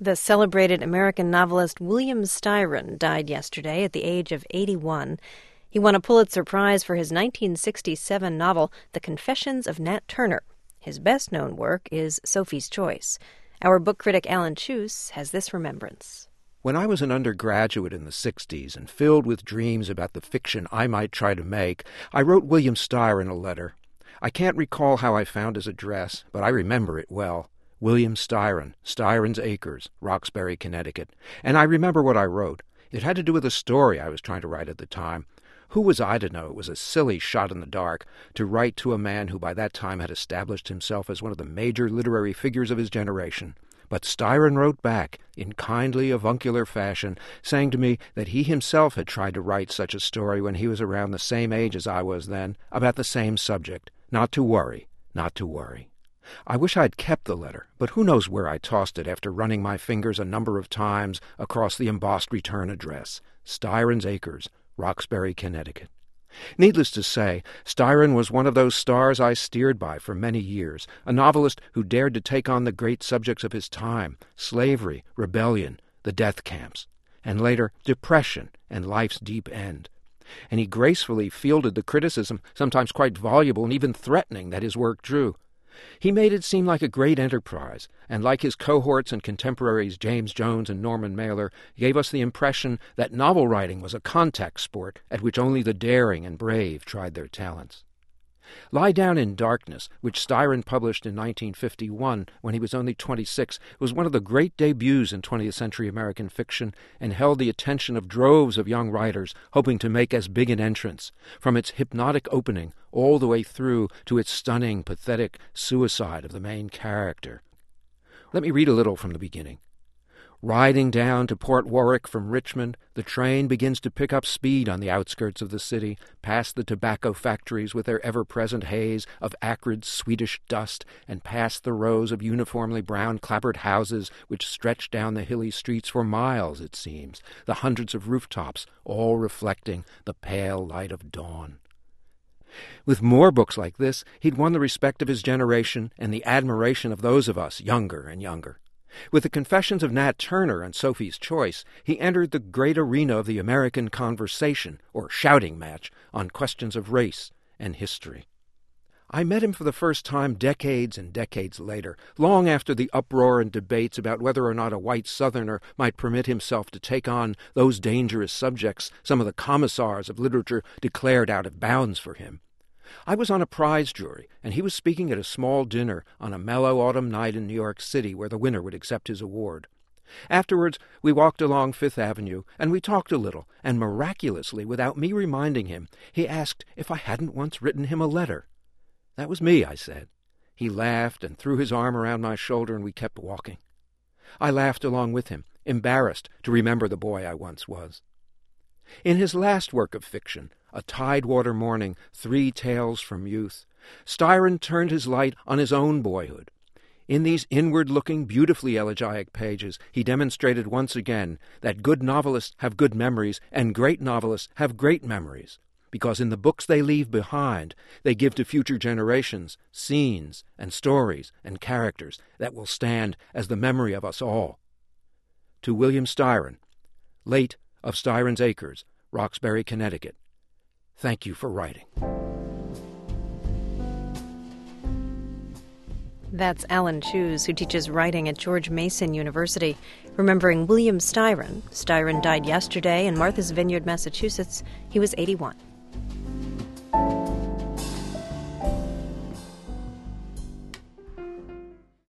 The celebrated American novelist William Styron died yesterday at the age of 81. He won a Pulitzer Prize for his 1967 novel, The Confessions of Nat Turner. His best-known work is Sophie's Choice. Our book critic Alan Chuse has this remembrance. When I was an undergraduate in the 60s and filled with dreams about the fiction I might try to make, I wrote William Styron a letter. I can't recall how I found his address, but I remember it well. William Styron, Styron's Acres, Roxbury, Connecticut. And I remember what I wrote. It had to do with a story I was trying to write at the time. Who was I to know it was a silly shot in the dark to write to a man who by that time had established himself as one of the major literary figures of his generation? But Styron wrote back, in kindly avuncular fashion, saying to me that he himself had tried to write such a story when he was around the same age as I was then, about the same subject. Not to worry, not to worry. I wish I'd kept the letter, but who knows where I tossed it after running my fingers a number of times across the embossed return address. Styron's Acres, Roxbury, Connecticut. Needless to say, Styron was one of those stars I steered by for many years, a novelist who dared to take on the great subjects of his time, slavery, rebellion, the death camps, and later depression and life's deep end. And he gracefully fielded the criticism, sometimes quite voluble and even threatening, that his work drew. He made it seem like a great enterprise, and like his cohorts and contemporaries James Jones and Norman Mailer, gave us the impression that novel writing was a contact sport at which only the daring and brave tried their talents. Lie Down in Darkness, which Styron published in 1951 when he was only 26, was one of the great debuts in 20th century American fiction and held the attention of droves of young writers hoping to make as big an entrance, from its hypnotic opening all the way through to its stunning, pathetic suicide of the main character. Let me read a little from the beginning. Riding down to Port Warwick from Richmond, the train begins to pick up speed on the outskirts of the city, past the tobacco factories with their ever-present haze of acrid Swedish dust, and past the rows of uniformly brown-clapboard houses which stretch down the hilly streets for miles, it seems, the hundreds of rooftops, all reflecting the pale light of dawn. With more books like this, he'd won the respect of his generation and the admiration of those of us younger and younger. With The Confessions of Nat Turner and Sophie's Choice, he entered the great arena of the American conversation, or shouting match, on questions of race and history. I met him for the first time decades and decades later, long after the uproar and debates about whether or not a white Southerner might permit himself to take on those dangerous subjects some of the commissars of literature declared out of bounds for him. I was on a prize jury, and he was speaking at a small dinner on a mellow autumn night in New York City where the winner would accept his award. Afterwards, we walked along Fifth Avenue, and we talked a little, and miraculously, without me reminding him, he asked if I hadn't once written him a letter. That was me, I said. He laughed and threw his arm around my shoulder, and we kept walking. I laughed along with him, embarrassed to remember the boy I once was. In his last work of fiction, A Tidewater Morning, 3 Tales from Youth, Styron turned his light on his own boyhood. In these inward-looking, beautifully elegiac pages, he demonstrated once again that good novelists have good memories and great novelists have great memories, because in the books they leave behind, they give to future generations scenes and stories and characters that will stand as the memory of us all. To William Styron, late of Styron's Acres, Roxbury, Connecticut, thank you for writing. That's Alan Chuse, who teaches writing at George Mason University. Remembering William Styron. Styron died yesterday in Martha's Vineyard, Massachusetts. He was 81.